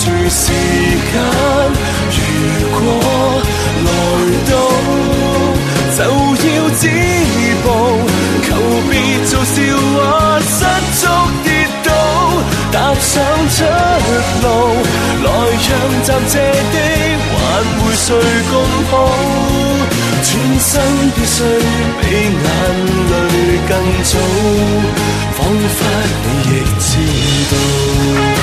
住時間，如果來到就要止步，求別做笑話，失足跌倒，踏上出路，來讓暫借的挽回誰共好，轉身必須比眼淚更早，彷彿你亦知道。